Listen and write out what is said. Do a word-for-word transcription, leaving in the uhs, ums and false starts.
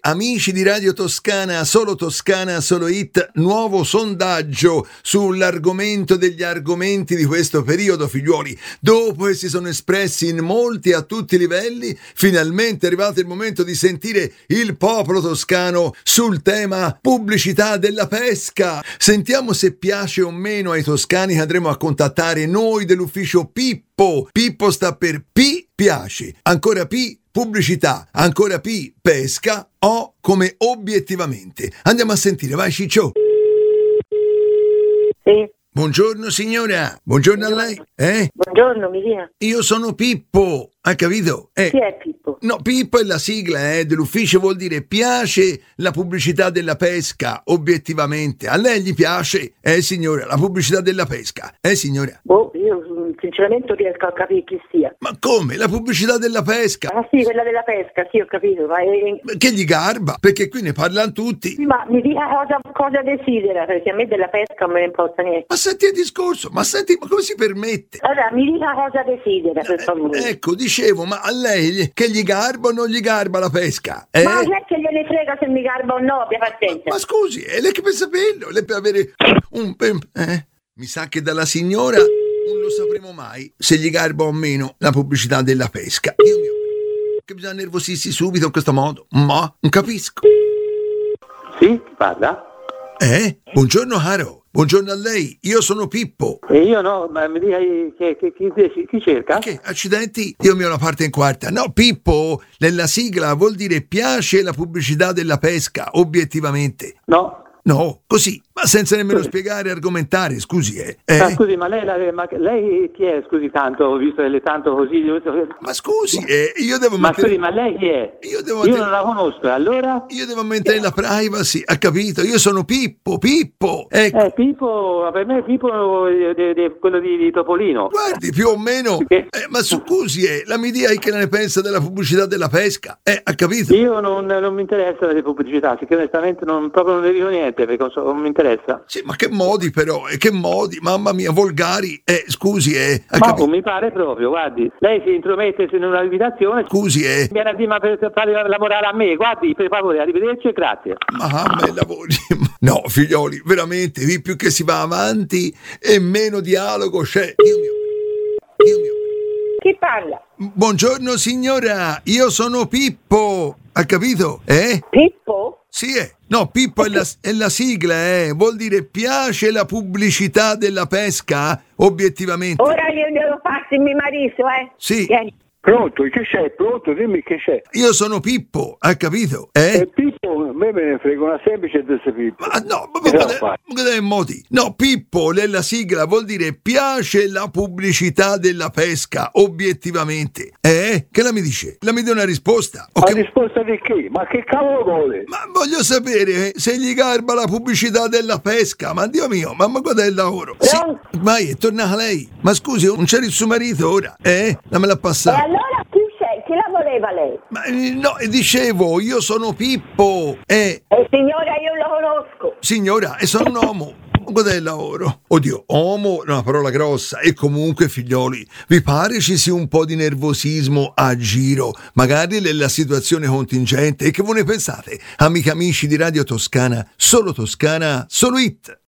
Amici di Radio Toscana, solo Toscana, solo Hit, nuovo sondaggio sull'argomento degli argomenti di questo periodo, figliuoli. Dopo che si sono espressi in molti a tutti i livelli, finalmente è arrivato il momento di sentire il popolo toscano sul tema pubblicità della pesca. Sentiamo se piace o meno ai toscani che andremo a contattare noi dell'ufficio Pippo. Pippo sta per P, piace, ancora P, pubblicità, ancora P, pesca, O come obiettivamente. Andiamo a sentire, vai Ciccio. Sì. Buongiorno signora, buongiorno a lei. Eh? Buongiorno, mi dia. Io sono Pippo, ha capito? Eh. Chi è Pippo? No, Pippo è la sigla eh, dell'ufficio, vuol dire piace la pubblicità della pesca, obiettivamente. A lei gli piace? Eh signora, la pubblicità della pesca. Eh signora? Boh, io mm, sinceramente non riesco a capire chi sia. Ma come? La pubblicità della pesca? Ah sì, quella della pesca, sì, ho capito, ma, è... Che gli garba? Perché qui ne parlano tutti. ma mi dica cosa, cosa desidera, perché a me della pesca non me ne importa niente. Ma senti il discorso, ma senti, ma come si permette? Allora, mi dica cosa desidera, per favore. Eh, ecco, dicevo, ma a lei che gli garba o non gli garba la pesca? Eh? Ma non è che gliene frega se mi garba o no, abbia pazienza. Ma, ma scusi, è lei che per saperlo, lei per avere un... Eh? Mi sa che dalla signora non lo sapremo mai se gli garba o meno la pubblicità della pesca. Dio mio, che bisogna nervosirsi subito in questo modo? Ma non capisco. Sì, parla. Eh? Buongiorno caro, buongiorno a lei, io sono Pippo. E io no, ma mi dica che, che, chi, chi cerca? Che accidenti? Io mi ho la parte in quarta. No, Pippo, nella sigla vuol dire piace la pubblicità della pesca, obiettivamente. No. No, così, ma senza nemmeno scusi. Spiegare e argomentare, scusi, eh. eh? Ah, scusi, ma lei, ma lei chi è, scusi, tanto, visto che le tanto così... Ma scusi, eh, io devo ma mettere... scusi, ma lei chi è? Io, devo io mettere... non la conosco, allora? Io devo mettere la privacy, ha capito? Io sono Pippo, Pippo, ecco. Eh, Pippo, per me è Pippo de, de, de, quello di, di Topolino. Guardi, più o meno, eh, ma scusi, eh, la mi dia che ne pensa della pubblicità della pesca, eh, ha capito? Io non, non mi interessa le pubblicità, perché onestamente non, proprio non ne dico niente, perché non, so, non mi interessa. Sì, ma che modi però, e eh, che modi, mamma mia, volgari, eh, scusi, eh. Ma non mi pare proprio, guardi, lei si intromette in una abitazione, scusi, eh. viene a dire ma per fare lavorare a me, guardi, per favore, arrivederci e grazie. Ma a me lavori, no, figlioli, veramente, più che si va avanti e meno dialogo c'è. Dio mio, Dio mio. Chi parla? Buongiorno signora, io sono Pippo, ha capito? Eh? Pippo? Sì, eh. No, Pippo è la, è la sigla, eh. Vuol dire piace la pubblicità della pesca, obiettivamente. Ora io glielo passi mio marito, eh? Sì. Vieni. Pronto, che c'è? Pronto, dimmi che c'è. Io sono Pippo, ha capito? Eh? E Pippo, a me me ne frega una semplice di Pippo. Ma no, ma guarda modi. No, Pippo, nella sigla vuol dire piace la pubblicità della pesca, obiettivamente. Eh? Che la mi dice? La mi dà una risposta? Ma che... risposta di che? Ma che cavolo vuole? Ma voglio sapere eh, se gli garba la pubblicità della pesca. Ma Dio mio, mamma guarda il lavoro. Sì, mai è tornata lei. Ma scusi, non c'era il suo marito ora? Eh? Non me l'ha passato. Allora chi sei? Chi la voleva lei? Ma no, dicevo, io sono Pippo. Eh. Eh, signora, io lo conosco. Signora, e sono un uomo. Guarda il lavoro. Oddio, uomo è una parola grossa. E comunque, figlioli, vi pare ci sia un po' di nervosismo a giro? Magari nella situazione contingente. E che voi ne pensate? Amici amici di Radio Toscana, solo Toscana, solo Hit.